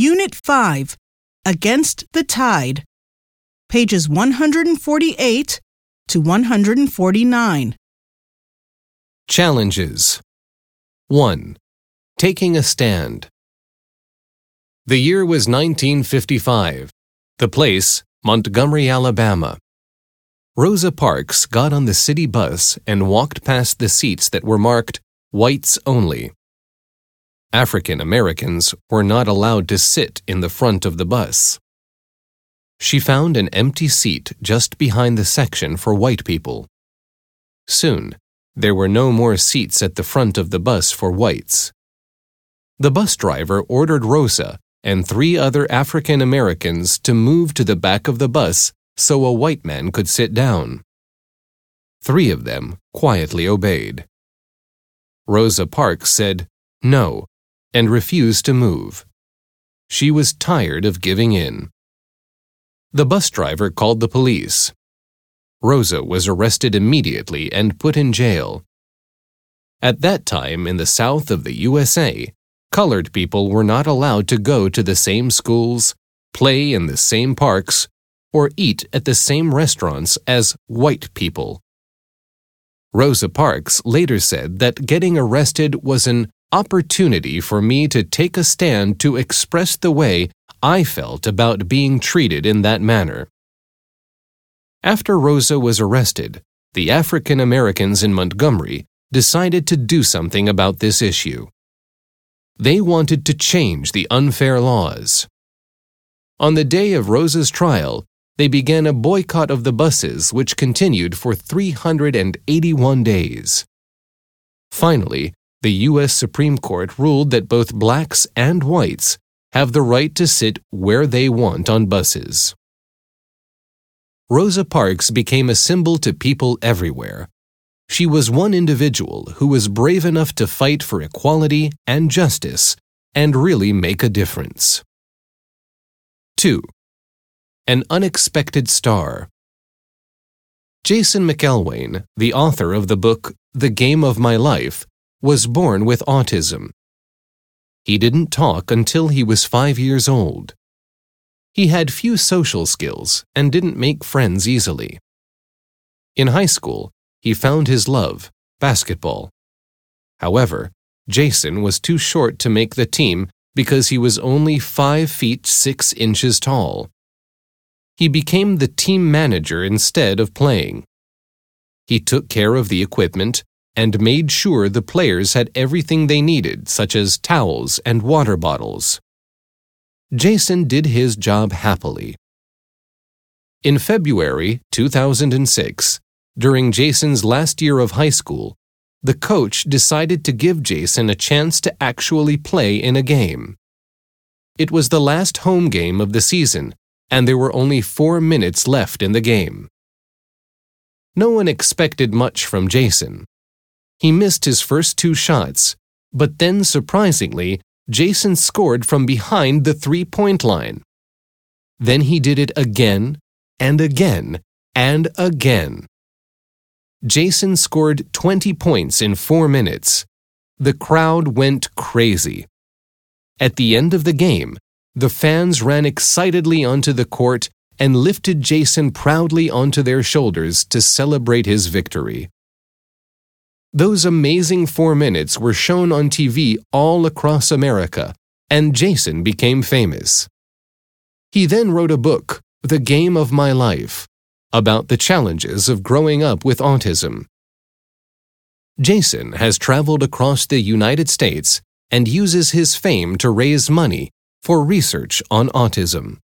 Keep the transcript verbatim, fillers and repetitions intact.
Unit five, Against the Tide, pages one hundred forty-eight to one hundred forty-nine. Challenges. one. Taking a stand. The year was nineteen fifty-five. The place, Montgomery, Alabama. Rosa Parks got on the city bus and walked past the seats that were marked Whites Only. African Americans were not allowed to sit in the front of the bus. She found an empty seat just behind the section for white people. Soon, there were no more seats at the front of the bus for whites. The bus driver ordered Rosa and three other African Americans to move to the back of the bus so a white man could sit down. Three of them quietly obeyed. Rosa Parks said no and refused to move. She was tired of giving in. The bus driver called the police. Rosa was arrested immediately and put in jail. At that time in the South of the U S A, colored people were not allowed to go to the same schools, play in the same parks, or eat at the same restaurants as white people. Rosa Parks later said that getting arrested was an opportunity for me to take a stand to express the way I felt about being treated in that manner. After Rosa was arrested, the African Americans in Montgomery decided to do something about this issue. They wanted to change the unfair laws. On the day of Rosa's trial, they began a boycott of the buses, which continued for three hundred eighty-one days. Finally, the U S Supreme Court ruled that both blacks and whites have the right to sit where they want on buses. Rosa Parks became a symbol to people everywhere. She was one individual who was brave enough to fight for equality and justice and really make a difference. two. An unexpected star. Jason McElwain, the author of the book The Game of My Life, was born with autism. He didn't talk until he was five years old. He had few social skills and didn't make friends easily. In high school, he found his love, basketball. However, Jason was too short to make the team because he was only five feet six inches tall. He became the team manager instead of playing. He took care of the equipment and made sure the players had everything they needed, such as towels and water bottles. Jason did his job happily. In February two thousand six, during Jason's last year of high school, the coach decided to give Jason a chance to actually play in a game. It was the last home game of the season, and there were only four minutes left in the game. No one expected much from Jason. He missed his first two shots, but then surprisingly, Jason scored from behind the three-point line. Then he did it again, and again, and again. Jason scored twenty points in four minutes. The crowd went crazy. At the end of the game, the fans ran excitedly onto the court and lifted Jason proudly onto their shoulders to celebrate his victory. Those amazing four minutes were shown on T V all across America, and Jason became famous. He then wrote a book, The Game of My Life, about the challenges of growing up with autism. Jason has traveled across the United States and uses his fame to raise money for research on autism.